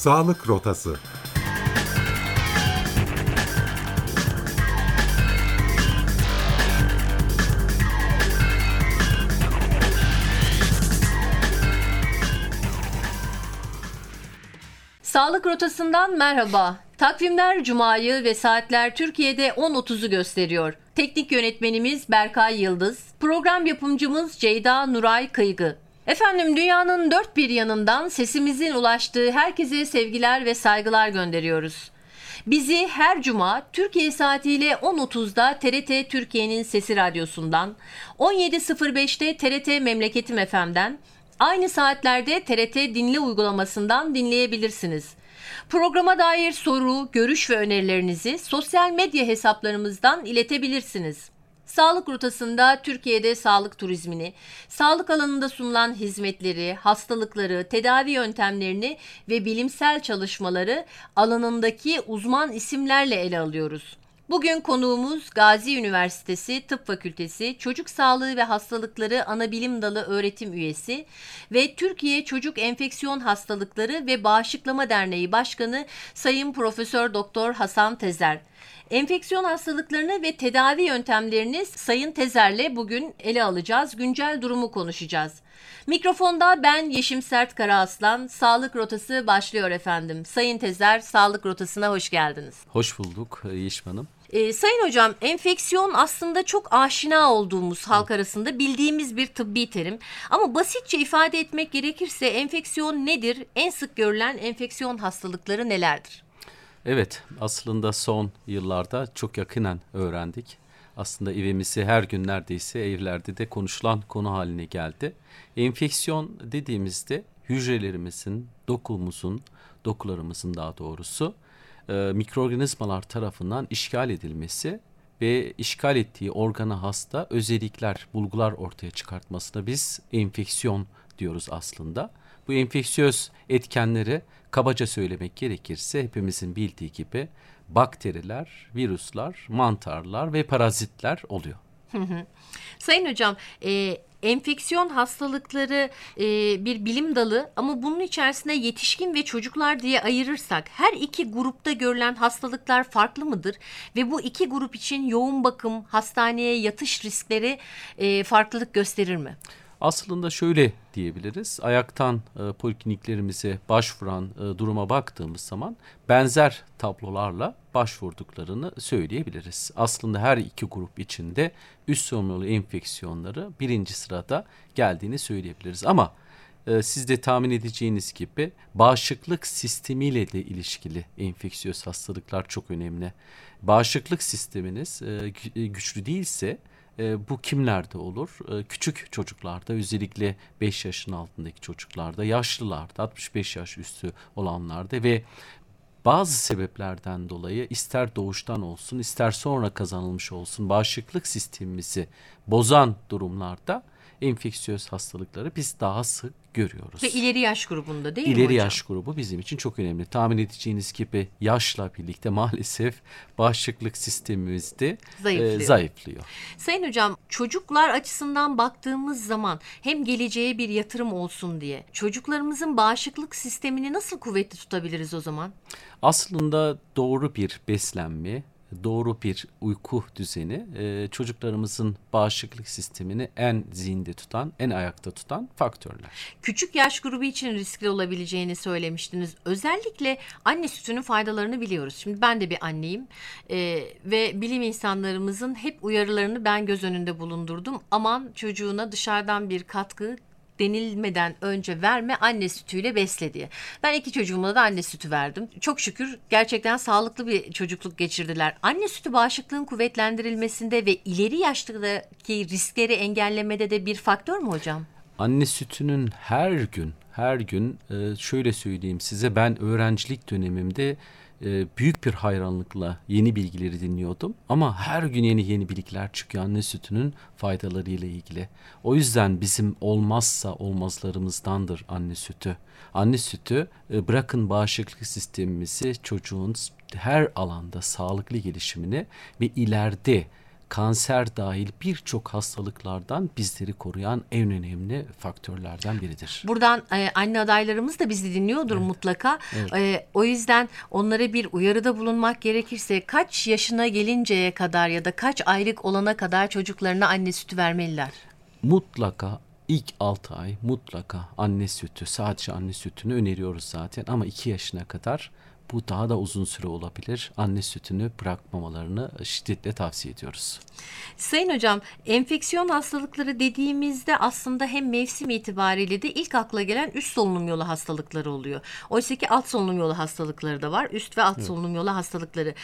Sağlık Rotası. Sağlık Rotası'ndan merhaba. Takvimler Cuma'yı ve saatler Türkiye'de 10.30'u gösteriyor. Teknik yönetmenimiz Berkay Yıldız, program yapımcımız Ceyda Nuray Kıygı. Efendim, dünyanın dört bir yanından sesimizin ulaştığı herkese sevgiler ve saygılar gönderiyoruz. Bizi her cuma Türkiye saatiyle 10.30'da TRT Türkiye'nin Sesi Radyosu'ndan, 17.05'te TRT Memleketim FM'den, aynı saatlerde TRT Dinle uygulamasından dinleyebilirsiniz. Programa dair soru, görüş ve önerilerinizi sosyal medya hesaplarımızdan iletebilirsiniz. Sağlık Rotası'nda Türkiye'de sağlık turizmini, sağlık alanında sunulan hizmetleri, hastalıkları, tedavi yöntemlerini ve bilimsel çalışmaları alanındaki uzman isimlerle ele alıyoruz. Bugün konuğumuz Gazi Üniversitesi Tıp Fakültesi Çocuk Sağlığı ve Hastalıkları Anabilim Dalı öğretim üyesi ve Türkiye Çocuk Enfeksiyon Hastalıkları ve Bağışıklama Derneği Başkanı Sayın Profesör Doktor Hasan Tezer. Enfeksiyon hastalıklarını ve tedavi yöntemlerini Sayın Tezer'le bugün ele alacağız. Güncel durumu konuşacağız. Mikrofonda ben Yeşim Sert Karaaslan. Sağlık Rotası başlıyor efendim. Sayın Tezer, Sağlık Rotası'na hoş geldiniz. Hoş bulduk Yeşim Hanım. Sayın hocam, enfeksiyon aslında çok aşina olduğumuz, halk arasında bildiğimiz bir tıbbi terim. Ama basitçe ifade etmek gerekirse enfeksiyon nedir? En sık görülen enfeksiyon hastalıkları nelerdir? Evet, aslında son yıllarda çok yakinen öğrendik. Aslında evimizi her gün neredeyse evlerde de konuşulan konu haline geldi. Enfeksiyon dediğimizde hücrelerimizin, dokularımızın daha doğrusu mikroorganizmalar tarafından işgal edilmesi ve işgal ettiği organa hasta özellikler, bulgular ortaya çıkartmasına biz enfeksiyon diyoruz aslında. Bu enfeksiyöz etkenleri kabaca söylemek gerekirse hepimizin bildiği gibi bakteriler, virüsler, mantarlar ve parazitler oluyor. Sayın hocam, enfeksiyon hastalıkları bir bilim dalı ama bunun içerisinde yetişkin ve çocuklar diye ayırırsak her iki grupta görülen hastalıklar farklı mıdır? Ve bu iki grup için yoğun bakım, hastaneye yatış riskleri farklılık gösterir mi? Aslında şöyle diyebiliriz, ayaktan polikliniklerimize başvuran duruma baktığımız zaman benzer tablolarla başvurduklarını söyleyebiliriz. Aslında her iki grup içinde üst solunumlu enfeksiyonları birinci sırada geldiğini söyleyebiliriz. Ama siz de tahmin edeceğiniz gibi bağışıklık sistemiyle de ilişkili enfeksiyöz hastalıklar çok önemli. Bağışıklık sisteminiz güçlü değilse bu kimlerde olur? Küçük çocuklarda, özellikle 5 yaşın altındaki çocuklarda, yaşlılarda, 65 yaş üstü olanlarda ve bazı sebeplerden dolayı ister doğuştan olsun, ister sonra kazanılmış olsun bağışıklık sistemimizi bozan durumlarda enfeksiyöz hastalıkları biz daha sık görüyoruz. Ve ileri yaş grubunda değil mi İleri hocam? yaş grubu bizim için çok önemli. Tahmin edeceğiniz gibi yaşla birlikte maalesef bağışıklık sistemimiz de zayıflıyor. Sayın hocam, çocuklar açısından baktığımız zaman hem geleceğe bir yatırım olsun diye çocuklarımızın bağışıklık sistemini nasıl kuvvetli tutabiliriz o zaman? Aslında doğru bir beslenme, doğru bir uyku düzeni çocuklarımızın bağışıklık sistemini en zinde tutan, en ayakta tutan faktörler. Küçük yaş grubu için riskli olabileceğini söylemiştiniz. Özellikle anne sütünün faydalarını biliyoruz. Şimdi ben de bir anneyim ve bilim insanlarımızın hep uyarılarını ben göz önünde bulundurdum. Aman çocuğuna dışarıdan bir katkı denilmeden önce verme, anne sütüyle besle diye. Ben iki çocuğuma da anne sütü verdim. Çok şükür gerçekten sağlıklı bir çocukluk geçirdiler. Anne sütü bağışıklığın kuvvetlendirilmesinde ve ileri yaştaki riskleri engellemede de bir faktör mü hocam? Anne sütünün her gün şöyle söyleyeyim size, ben öğrencilik dönemimde büyük bir hayranlıkla yeni bilgileri dinliyordum. Ama her gün yeni bilgiler çıkıyor anne sütünün faydalarıyla ilgili. O yüzden bizim olmazsa olmazlarımızdandır anne sütü. Anne sütü bırakın bağışıklık sistemimizi, çocuğun her alanda sağlıklı gelişimini ve ileride kanser dahil birçok hastalıklardan bizleri koruyan en önemli faktörlerden biridir. Buradan anne adaylarımız da bizi dinliyordur mutlaka. O yüzden onlara bir uyarıda bulunmak gerekirse kaç yaşına gelinceye kadar ya da kaç aylık olana kadar çocuklarına anne sütü vermeliler? Mutlaka ilk 6 ay mutlaka anne sütü, sadece anne sütünü öneriyoruz zaten, ama 2 yaşına kadar bu daha da uzun süre olabilir. Anne sütünü bırakmamalarını şiddetle tavsiye ediyoruz. Sayın hocam, enfeksiyon hastalıkları dediğimizde aslında hem mevsim itibariyle de ilk akla gelen üst solunum yolu hastalıkları oluyor. Oysa ki alt solunum yolu hastalıkları da var. Üst ve alt solunum yolu hastalıkları.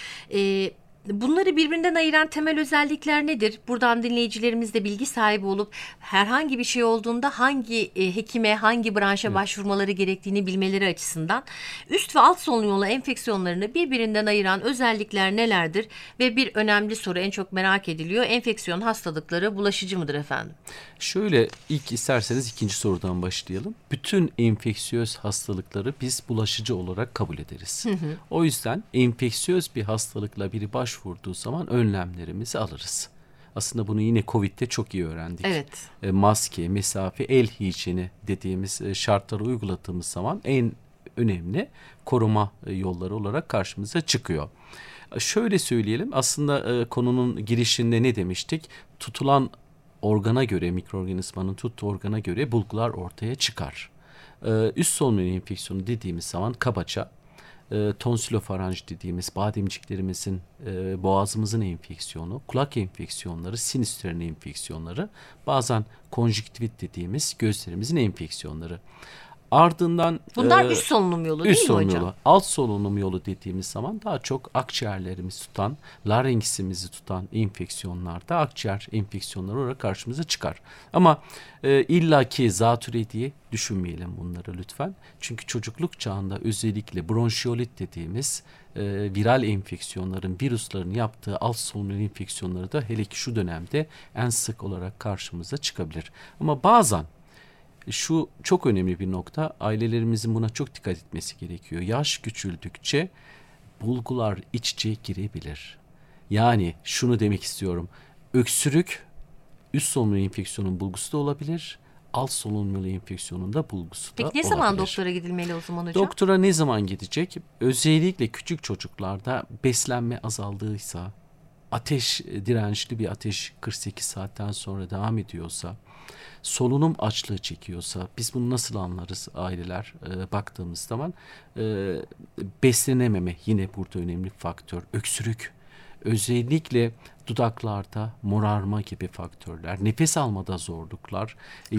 Bunları birbirinden ayıran temel özellikler nedir? Buradan dinleyicilerimiz de bilgi sahibi olup herhangi bir şey olduğunda hangi hekime, hangi branşa başvurmaları gerektiğini bilmeleri açısından üst ve alt solunum yolu enfeksiyonlarını birbirinden ayıran özellikler nelerdir? Ve bir önemli soru, en çok merak ediliyor. Enfeksiyon hastalıkları bulaşıcı mıdır efendim? Şöyle, ilk isterseniz ikinci sorudan başlayalım. Bütün enfeksiyöz hastalıkları biz bulaşıcı olarak kabul ederiz. O yüzden enfeksiyöz bir hastalıkla biri başvurduğu zaman önlemlerimizi alırız. Aslında bunu yine Covid'de çok iyi öğrendik. Evet. Maske, mesafe, el hijyeni dediğimiz şartları uyguladığımız zaman en önemli koruma yolları olarak karşımıza çıkıyor. Şöyle söyleyelim, aslında konunun girişinde ne demiştik? Tutulan organa göre, mikroorganizmanın tuttuğu organa göre bulgular ortaya çıkar. Üst solunum yolu enfeksiyonu dediğimiz zaman kabaca tonsülofaranj dediğimiz bademciklerimizin, boğazımızın enfeksiyonu, kulak enfeksiyonları, sinüs tüneli enfeksiyonları, bazen konjüktivit dediğimiz gözlerimizin enfeksiyonları. Ardından bunlar üst solunum yolu değil mi hocam? Üst solunum yolu. Alt solunum yolu dediğimiz zaman daha çok akciğerlerimizi tutan, larenksimizi tutan enfeksiyonlarda akciğer enfeksiyonları olarak karşımıza çıkar. Ama illaki zatürre diye düşünmeyelim bunları lütfen. Çünkü çocukluk çağında özellikle bronşiolit dediğimiz viral enfeksiyonların, virüslerin yaptığı alt solunum yolu enfeksiyonları da hele ki şu dönemde en sık olarak karşımıza çıkabilir. Ama bazen şu çok önemli bir nokta, ailelerimizin buna çok dikkat etmesi gerekiyor. Yaş küçüldükçe bulgular iç içe girebilir. Yani şunu demek istiyorum. Öksürük üst solunum yolu enfeksiyonunun bulgusu da olabilir. Alt solunum yolu enfeksiyonunda bulgusu da olabilir. Peki ne zaman doktora gidilmeli o zaman hocam? Doktora ne zaman gidecek? Özellikle küçük çocuklarda beslenme azaldıysa, ateş dirençli bir ateş 48 saatten sonra devam ediyorsa, solunum açlığı çekiyorsa, biz bunu nasıl anlarız aileler baktığımız zaman? Beslenememe yine burada önemli faktör. Öksürük, özellikle dudaklarda morarma gibi faktörler, nefes almada zorluklar,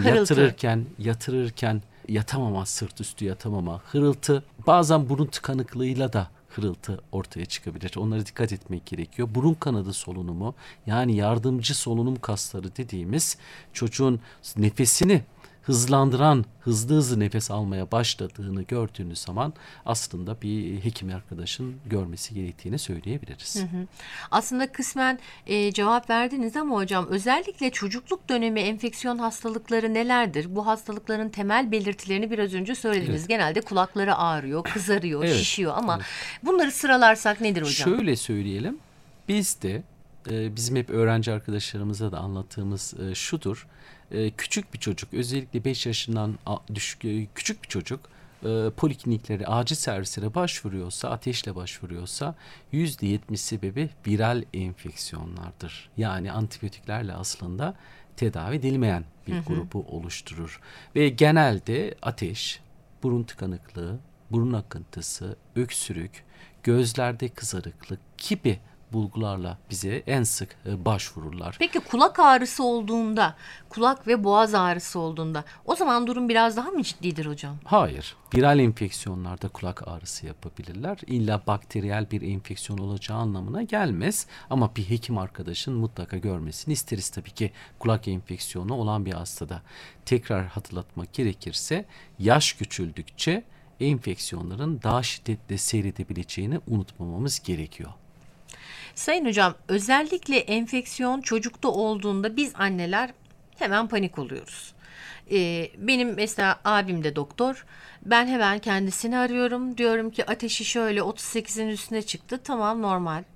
yatırırken yatamama, sırt üstü yatamama, hırıltı, bazen burun tıkanıklığıyla da hırıltı ortaya çıkabilir. Onlara dikkat etmek gerekiyor. Burun kanadı solunumu, yani yardımcı solunum kasları dediğimiz çocuğun nefesini hızlandıran, hızlı nefes almaya başladığını gördüğünüz zaman aslında bir hekim arkadaşın görmesi gerektiğini söyleyebiliriz. Aslında kısmen cevap verdiniz ama hocam, özellikle çocukluk dönemi enfeksiyon hastalıkları nelerdir? Bu hastalıkların temel belirtilerini biraz önce söylediniz. Evet. Genelde kulakları ağrıyor, kızarıyor, şişiyor ama bunları sıralarsak nedir hocam? Şöyle söyleyelim, biz de bizim hep öğrenci arkadaşlarımıza da anlattığımız şudur. Küçük bir çocuk, özellikle 5 yaşından düşük küçük bir çocuk polikliniklere, acil servislere başvuruyorsa, ateşle başvuruyorsa %70 sebebi viral enfeksiyonlardır. Yani antibiyotiklerle aslında tedavi edilmeyen bir grubu oluşturur. Ve genelde ateş, burun tıkanıklığı, burun akıntısı, öksürük, gözlerde kızarıklık gibi bulgularla bize en sık başvururlar. Peki kulak ağrısı olduğunda, kulak ve boğaz ağrısı olduğunda o zaman durum biraz daha mı ciddidir hocam? Hayır. Viral enfeksiyonlarda kulak ağrısı yapabilirler. İlla bakteriyel bir enfeksiyon olacağı anlamına gelmez. Ama bir hekim arkadaşın mutlaka görmesini isteriz tabii ki kulak enfeksiyonu olan bir hastada. Tekrar hatırlatmak gerekirse yaş küçüldükçe enfeksiyonların daha şiddetli seyredebileceğini unutmamamız gerekiyor. Sayın hocam, özellikle enfeksiyon çocukta olduğunda biz anneler hemen panik oluyoruz. Benim mesela abim de doktor. Ben hemen kendisini arıyorum. Diyorum ki ateşi şöyle 38'in üstüne çıktı. Tamam, normal.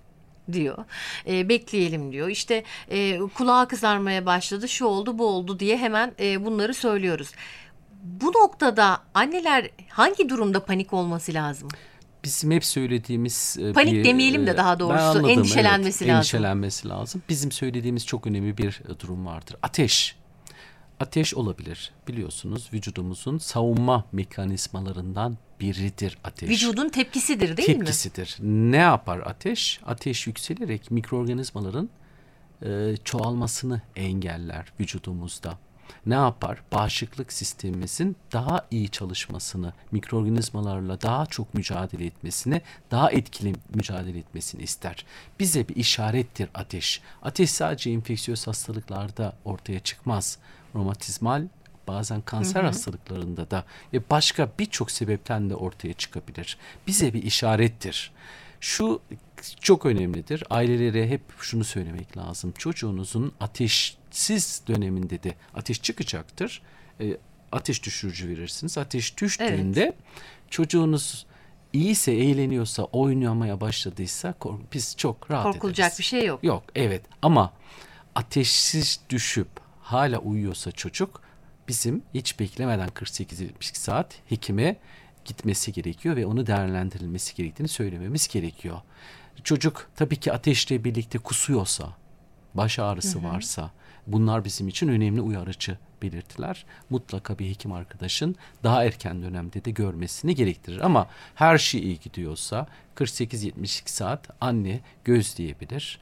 diyor. Bekleyelim diyor. İşte kulağı kızarmaya başladı, şu oldu, bu oldu diye hemen bunları söylüyoruz. Bu noktada anneler hangi durumda panik olması lazım? Bizim hep söylediğimiz Panik demeyelim de daha doğrusu anladım, endişelenmesi lazım. Endişelenmesi lazım. Bizim söylediğimiz çok önemli bir durum vardır. Ateş. Ateş olabilir. Biliyorsunuz vücudumuzun savunma mekanizmalarından biridir ateş. Vücudun tepkisidir değil mi? Tepkisidir. Ne yapar ateş? Ateş yükselerek mikroorganizmaların çoğalmasını engeller vücudumuzda. Ne yapar? Bağışıklık sistemimizin daha iyi çalışmasını, mikroorganizmalarla daha çok mücadele etmesini, daha etkili mücadele etmesini ister. Bize bir işarettir ateş. Ateş sadece enfeksiyöz hastalıklarda ortaya çıkmaz. Romatizmal, bazen kanser hastalıklarında da ve başka birçok sebepten de ortaya çıkabilir. Bize bir işarettir. Şu çok önemlidir. Ailelere hep şunu söylemek lazım. Çocuğunuzun ateşsiz döneminde de ateş çıkacaktır. Ateş düşürücü verirsiniz. Ateş düştüğünde çocuğunuz iyiyse, eğleniyorsa, oynamaya başladıysa biz çok rahat ederiz. Korkulacak bir şey yok. Yok, evet, ama ateşsiz düşüp hala uyuyorsa çocuk, bizim hiç beklemeden 48-72 saat hekime gitmesi gerekiyor ve onu değerlendirilmesi gerektiğini söylememiz gerekiyor. Çocuk tabii ki ateşle birlikte kusuyorsa, baş ağrısı varsa, bunlar bizim için önemli uyarıcı belirtiler. Mutlaka bir hekim arkadaşın daha erken dönemde de görmesini gerektirir. Ama her şey iyi gidiyorsa 48-72 saat anne gözleyebilir.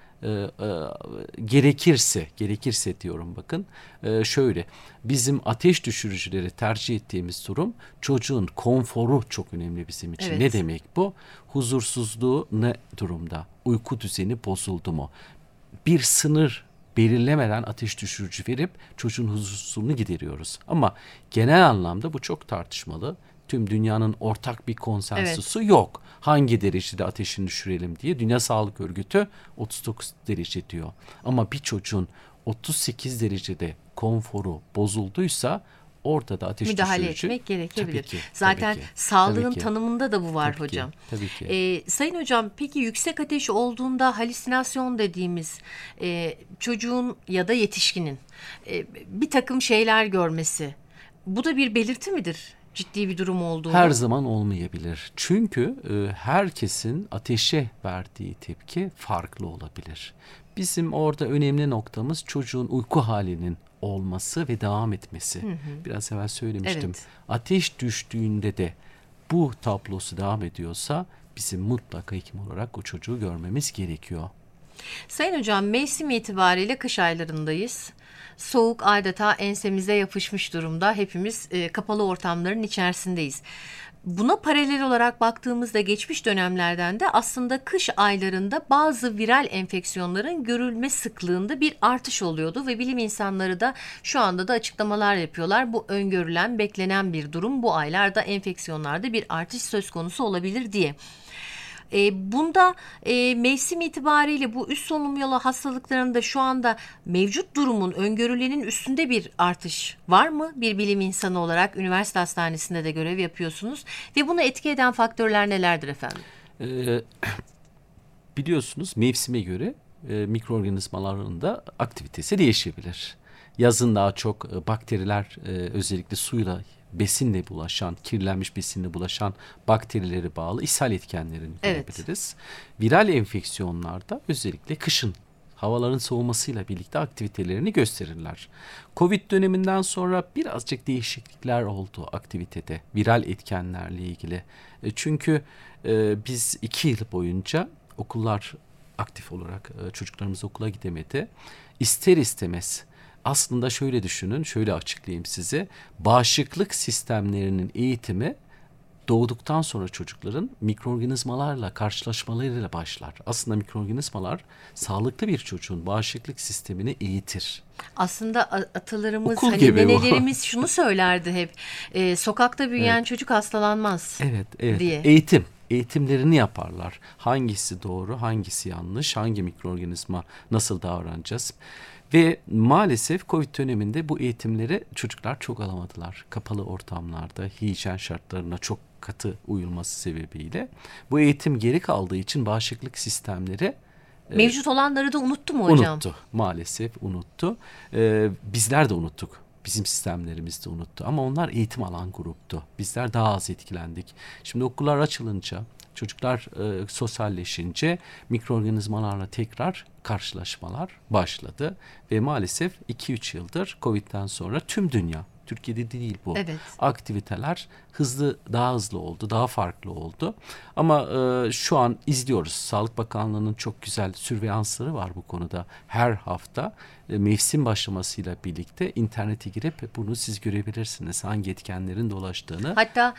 Gerekirse diyorum, bakın, şöyle, bizim ateş düşürücüleri tercih ettiğimiz durum, çocuğun konforu çok önemli bizim için. Evet. Ne demek bu? Huzursuzluğu ne durumda? Uyku düzeni bozuldu mu? Bir sınır belirlemeden ateş düşürücü verip çocuğun huzursuzluğunu gideriyoruz. Ama genel anlamda bu çok tartışmalı. Tüm dünyanın ortak bir konsensusu yok. Hangi derecede ateşini düşürelim diye. Dünya Sağlık Örgütü 39 derece diyor. Ama bir çocuğun 38 derecede konforu bozulduysa orada da ateş müdahale düşürücü etmek gerekebilir. Tabii ki, Zaten tabii ki, sağlığın tabii ki. tanımında da bu var Tabii ki, hocam. tabii ki. Sayın hocam, peki yüksek ateş olduğunda halüsinasyon dediğimiz çocuğun ya da yetişkinin bir takım şeyler görmesi, bu da bir belirti midir? Ciddi bir durum olduğunu. Her zaman olmayabilir. Çünkü herkesin ateşe verdiği tepki farklı olabilir. Bizim orada önemli noktamız çocuğun uyku halinin olması ve devam etmesi. Biraz evvel söylemiştim. Evet. Ateş düştüğünde de bu tablosu devam ediyorsa bizim mutlaka hekim olarak o çocuğu görmemiz gerekiyor. Sayın hocam, mevsim itibariyle kış aylarındayız. Soğuk adeta ensemize yapışmış durumda. Hepimiz kapalı ortamların içerisindeyiz. Buna paralel olarak baktığımızda geçmiş dönemlerden de aslında kış aylarında bazı viral enfeksiyonların görülme sıklığında bir artış oluyordu ve bilim insanları da şu anda da açıklamalar yapıyorlar. Bu öngörülen, beklenen bir durum. Bu aylarda enfeksiyonlarda bir artış söz konusu olabilir diye. Bunda mevsim itibariyle bu üst solunum yolu hastalıklarında şu anda mevcut durumun öngörülenin üstünde bir artış var mı? Bir bilim insanı olarak üniversite hastanesinde de görev yapıyorsunuz ve bunu etki eden faktörler nelerdir efendim? Biliyorsunuz mevsime göre mikroorganizmaların da aktivitesi değişebilir. Yazın daha çok bakteriler, özellikle suyla, besinle bulaşan, kirlenmiş besinle bulaşan bakterilere bağlı ishal etkenlerini görebiliriz. Viral enfeksiyonlarda özellikle kışın havaların soğumasıyla birlikte aktivitelerini gösterirler. Covid döneminden sonra birazcık değişiklikler oldu aktivitede, viral etkenlerle ilgili. Çünkü biz 2 yıl boyunca okullar aktif olarak çocuklarımız okula gidemedi. İster istemez, aslında şöyle düşünün, şöyle açıklayayım size. Bağışıklık sistemlerinin eğitimi doğduktan sonra çocukların mikroorganizmalarla karşılaşmalarıyla başlar. Aslında mikroorganizmalar sağlıklı bir çocuğun bağışıklık sistemini eğitir. Aslında atalarımız, Okul gibi nenelerimiz şunu söylerdi hep. Sokakta büyüyen çocuk hastalanmaz diye. Eğitimlerini yaparlar. Hangisi doğru, hangisi yanlış, hangi mikroorganizma nasıl davranacağız? Ve maalesef Covid döneminde bu eğitimleri çocuklar çok alamadılar. Kapalı ortamlarda hijyen şartlarına çok katı uyulması sebebiyle bu eğitim geri kaldığı için bağışıklık sistemleri Mevcut olanları da unuttu mu hocam? Unuttu. Maalesef unuttu. Bizler de unuttuk. Bizim sistemlerimiz de unuttu. Ama onlar eğitim alan gruptu. Bizler daha az etkilendik. Şimdi okullar açılınca, çocuklar sosyalleşince mikroorganizmalarla tekrar karşılaşmalar başladı. Ve maalesef 2-3 yıldır Covid'den sonra tüm dünya, Türkiye'de değil bu. Evet. Aktiviteler daha hızlı oldu, daha farklı oldu. Ama şu an izliyoruz. Sağlık Bakanlığı'nın çok güzel sürveyansları var bu konuda. Her hafta mevsim başlamasıyla birlikte internete girip bunu siz görebilirsiniz. Hangi etkenlerin dolaştığını. Hatta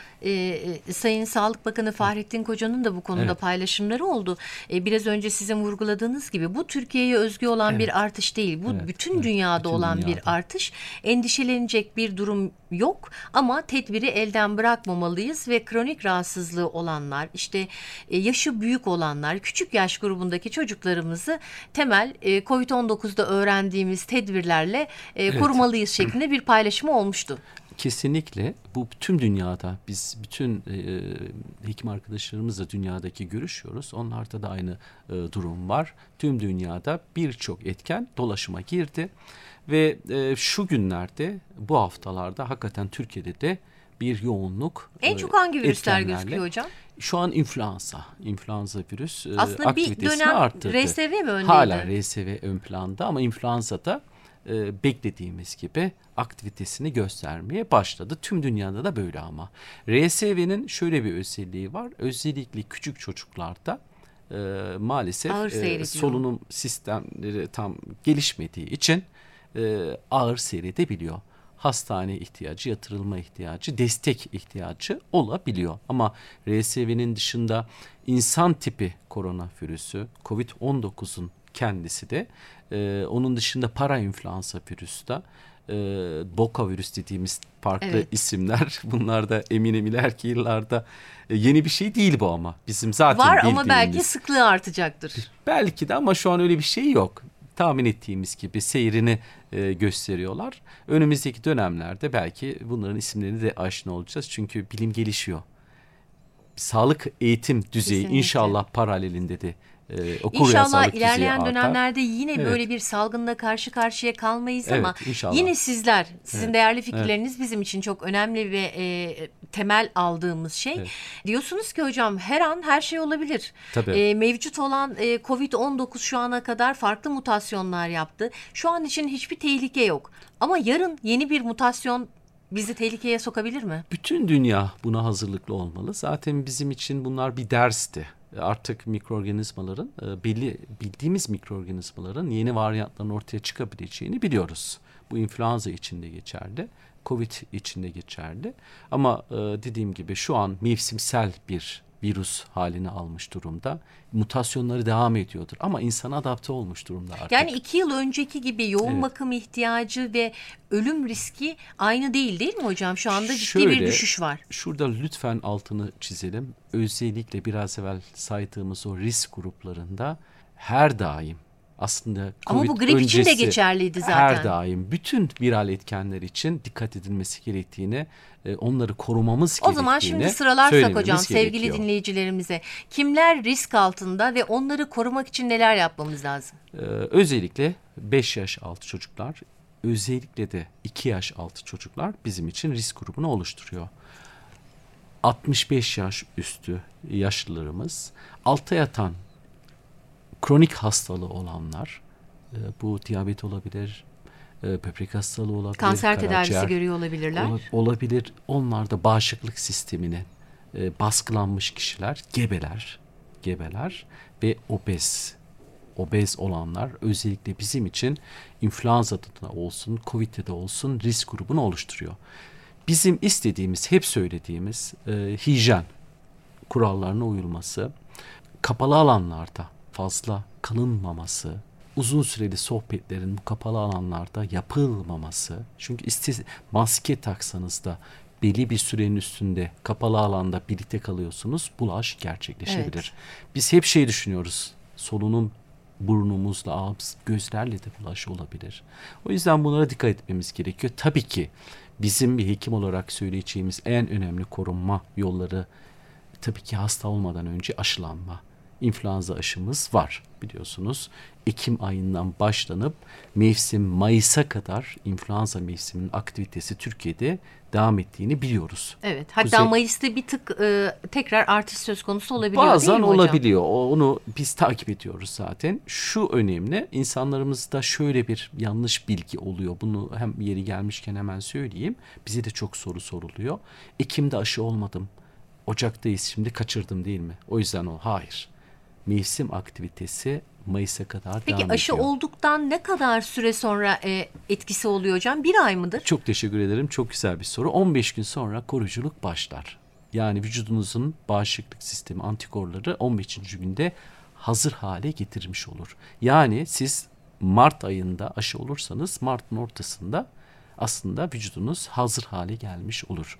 Sayın Sağlık Bakanı Fahrettin Koca'nın da bu konuda paylaşımları oldu. Biraz önce sizin vurguladığınız gibi bu Türkiye'ye özgü olan bir artış değil. Bu bütün dünyada olan bir artış. Endişelenecek bir durum yok ama tedbiri elden bırakmamalıyız ve kronik rahatsızlığı olanlar, işte yaşı büyük olanlar, küçük yaş grubundaki çocuklarımızı temel COVID-19'da öğrendiğimiz tedbirlerle korumalıyız şeklinde bir paylaşımı olmuştu. Kesinlikle bu tüm dünyada biz bütün hekim arkadaşlarımızla dünyadaki görüşüyoruz. Onlarda da aynı durum var. Tüm dünyada birçok etken dolaşıma girdi ve şu günlerde bu haftalarda hakikaten Türkiye'de de bir yoğunluk en çok hangi virüsler etkenlerle. gözüküyor hocam? Şu an influenza virüs aslında bir dönem arttırdı. RSV mi öndeydi? Hala RSV ön planda ama influenza'da beklediğimiz gibi aktivitesini göstermeye başladı. Tüm dünyada da böyle ama. RSV'nin şöyle bir özelliği var. Özellikle küçük çocuklarda maalesef solunum sistemleri tam gelişmediği için ağır seyredebiliyor. Hastane ihtiyacı, yatırılma ihtiyacı, destek ihtiyacı olabiliyor. Ama RSV'nin dışında insan tipi koronavirüsü, COVID-19'un kendisi de onun dışında parainfluenza virüsü de Boka virüs dediğimiz farklı isimler. Bunlar da eminim ileriki yıllarda yeni bir şey değil bu ama. Bizim zaten var bildiğimiz. Ama belki sıklığı artacaktır. Belki de ama şu an öyle bir şey yok. Tahmin ettiğimiz gibi seyrini gösteriyorlar. Önümüzdeki dönemlerde belki bunların isimlerini de aşina olacağız. Çünkü bilim gelişiyor. Sağlık eğitim düzeyi Kesinlikle. İnşallah paralelinde de okur İnşallah ilerleyen dönemlerde yine böyle bir salgınla karşı karşıya kalmayız ama inşallah. Yine sizin değerli fikirleriniz bizim için çok önemli ve temel aldığımız şey. Diyorsunuz ki hocam her an her şey olabilir. Mevcut olan COVID-19 şu ana kadar farklı mutasyonlar yaptı. Şu an için hiçbir tehlike yok. Ama yarın yeni bir mutasyon bizi tehlikeye sokabilir mi? Bütün dünya buna hazırlıklı olmalı. Zaten bizim için bunlar bir dersti. Artık mikroorganizmaların bildiğimiz mikroorganizmaların yeni varyantların ortaya çıkabileceğini biliyoruz. Bu influenza için de geçerli, Covid için de geçerli. Ama dediğim gibi şu an mevsimsel bir virüs halini almış durumda. Mutasyonları devam ediyordur ama insana adapte olmuş durumda artık. Yani 2 yıl önceki gibi yoğun bakım ihtiyacı ve ölüm riski aynı değil mi hocam? Şu anda ciddi bir düşüş var. Şurada lütfen altını çizelim. Özellikle biraz evvel saydığımız o risk gruplarında her daim aslında COVID ama bu grip için de geçerliydi zaten. Her daim bütün viral etkenler için dikkat edilmesi gerektiğini, onları korumamız gerektiğini. O zaman şimdi sıralarsak hocam sevgili gerekiyor. Dinleyicilerimize kimler risk altında ve onları korumak için neler yapmamız lazım? Özellikle 5 yaş altı çocuklar, özellikle de 2 yaş altı çocuklar bizim için risk grubunu oluşturuyor. 65 yaş üstü yaşlılarımız, altta yatan kronik hastalığı olanlar, bu diyabet olabilir, böbrek hastalığı olabilir, kanser tedavisi görüyor olabilirler. Olabilir. Onlar da bağışıklık sistemine baskılanmış kişiler, gebeler ve obez olanlar özellikle bizim için influenza'da da olsun, Covid'de de olsun risk grubunu oluşturuyor. Bizim istediğimiz, hep söylediğimiz hijyen kurallarına uyulması, kapalı alanlarda fazla kalınmaması, uzun süreli sohbetlerin bu kapalı alanlarda yapılmaması. Çünkü maske taksanız da belli bir sürenin üstünde kapalı alanda birlikte kalıyorsunuz, bulaş gerçekleşebilir. Biz hep düşünüyoruz, solunum burnumuzla, ağız, gözlerle de bulaş olabilir. O yüzden bunlara dikkat etmemiz gerekiyor. Tabii ki bizim bir hekim olarak söyleyeceğimiz en önemli korunma yolları tabii ki hasta olmadan önce aşılanma. influenza aşımız var biliyorsunuz. Ekim ayından başlanıp mevsim Mayıs'a kadar influenza mevsiminin aktivitesi Türkiye'de devam ettiğini biliyoruz. Evet, hatta Mayıs'ta bir tık tekrar artış söz konusu olabiliyor bazen değil mi hocam? olabiliyor. Onu biz takip ediyoruz zaten. Şu önemli, insanlarımızda şöyle bir yanlış bilgi oluyor. Bunu hem yeri gelmişken hemen söyleyeyim. Bize de çok soru soruluyor. Ekim'de aşı olmadım. Ocak'tayız, şimdi kaçırdım değil mi? O yüzden hayır. Mevsim aktivitesi Mayıs'a kadar devam ediyor. Peki aşı olduktan ne kadar süre sonra etkisi oluyor hocam? 1 ay mıdır? Çok teşekkür ederim. Çok güzel bir soru. 15 gün sonra koruyuculuk başlar. Yani vücudunuzun bağışıklık sistemi, antikorları 15. günde hazır hale getirmiş olur. Yani siz Mart ayında aşı olursanız Mart'ın ortasında aslında vücudunuz hazır hale gelmiş olur.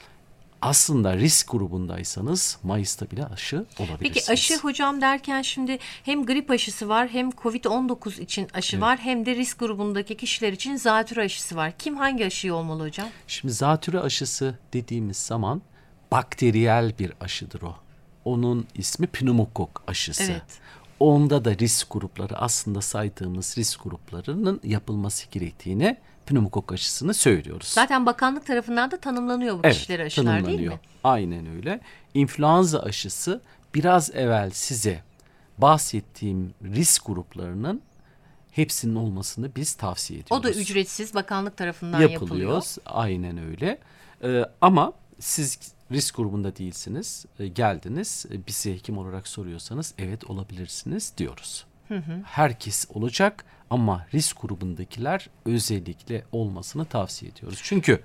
Aslında risk grubundaysanız Mayıs'ta bile aşı olabilirsiniz. Peki aşı hocam derken şimdi hem grip aşısı var, hem Covid-19 için aşı var, hem de risk grubundaki kişiler için zatürre aşısı var. Kim hangi aşıyı olmalı hocam? Şimdi zatürre aşısı dediğimiz zaman bakteriyel bir aşıdır o. Onun ismi pneumokok aşısı. Evet. Onda da risk grupları, aslında saydığımız risk gruplarının yapılması gerektiğini, pneumokok aşısını söylüyoruz. Zaten bakanlık tarafından da tanımlanıyor bu kişilere aşılar değil mi? Aynen öyle. İnfluenza aşısı biraz evvel size bahsettiğim risk gruplarının hepsinin olmasını biz tavsiye ediyoruz. O da ücretsiz, bakanlık tarafından yapılıyor. Aynen öyle. Ama siz risk grubunda değilsiniz. Geldiniz, bizi hekim olarak soruyorsanız evet olabilirsiniz diyoruz. Herkes olacak ama risk grubundakiler özellikle olmasını tavsiye ediyoruz. Çünkü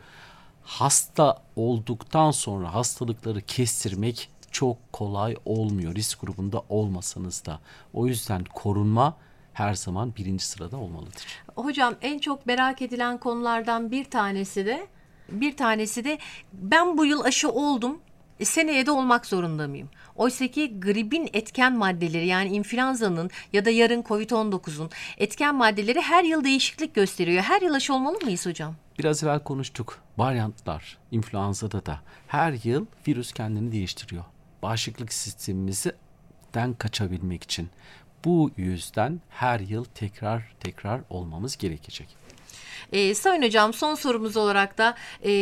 hasta olduktan sonra hastalıkları kestirmek çok kolay olmuyor risk grubunda olmasanız da. O yüzden korunma her zaman birinci sırada olmalıdır. Hocam en çok merak edilen konulardan bir tanesi de ben bu yıl aşı oldum. Seneye de olmak zorunda mıyım? Oysa ki gripin etken maddeleri, yani influenza'nın ya da yarın Covid-19'un etken maddeleri her yıl değişiklik gösteriyor. Her yıl aşı olmalı mıyız hocam? Biraz evvel konuştuk. Varyantlar, influenza'da da her yıl virüs kendini değiştiriyor. Bağışıklık sistemimizden kaçabilmek için. Bu yüzden her yıl tekrar olmamız gerekecek. Sayın hocam, son sorumuz olarak da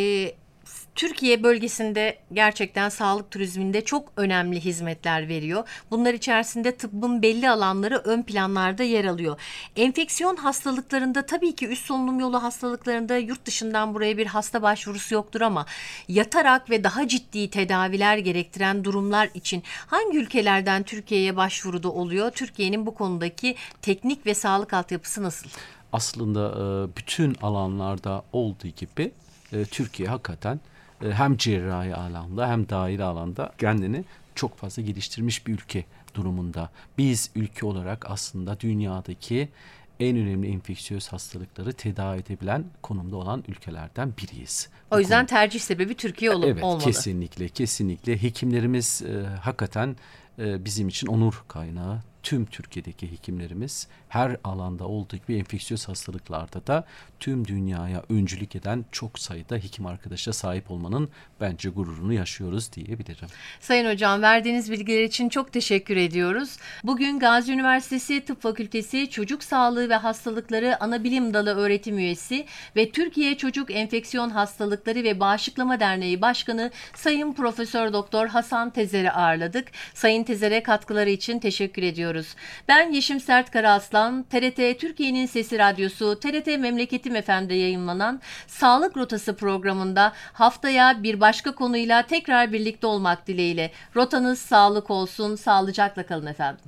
Türkiye bölgesinde gerçekten sağlık turizminde çok önemli hizmetler veriyor. Bunlar içerisinde tıbbın belli alanları ön planlarda yer alıyor. Enfeksiyon hastalıklarında, tabii ki üst solunum yolu hastalıklarında yurt dışından buraya bir hasta başvurusu yoktur ama yatarak ve daha ciddi tedaviler gerektiren durumlar için hangi ülkelerden Türkiye'ye başvuruda oluyor? Türkiye'nin bu konudaki teknik ve sağlık altyapısı nasıl? Aslında bütün alanlarda olduğu gibi Türkiye hakikaten hem cerrahi alanda hem daire alanda kendini çok fazla geliştirmiş bir ülke durumunda. Biz ülke olarak aslında dünyadaki en önemli enfeksiyöz hastalıkları tedavi edebilen konumda olan ülkelerden biriyiz. O yüzden tercih sebebi Türkiye olmalı. Evet, kesinlikle. Hekimlerimiz hakikaten bizim için onur kaynağı. Tüm Türkiye'deki hekimlerimiz her alanda olduğu gibi enfeksiyöz hastalıklarda da tüm dünyaya öncülük eden çok sayıda hekim arkadaşa sahip olmanın bence gururunu yaşıyoruz diyebilirim. Sayın hocam, verdiğiniz bilgiler için çok teşekkür ediyoruz. Bugün Gazi Üniversitesi Tıp Fakültesi Çocuk Sağlığı ve Hastalıkları Anabilim Dalı öğretim üyesi ve Türkiye Çocuk Enfeksiyon Hastalıkları ve Bağışıklama Derneği Başkanı Sayın Profesör Doktor Hasan Tezer'i ağırladık. Sayın Tezer'e katkıları için teşekkür ediyoruz. Ben Yeşim Sert Karaaslan, TRT Türkiye'nin Sesi Radyosu, TRT Memleketim FM'de yayınlanan Sağlık Rotası programında haftaya bir başka konuyla tekrar birlikte olmak dileğiyle. Rotanız sağlık olsun, sağlıcakla kalın efendim.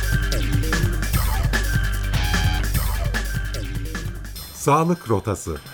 Sağlık Rotası.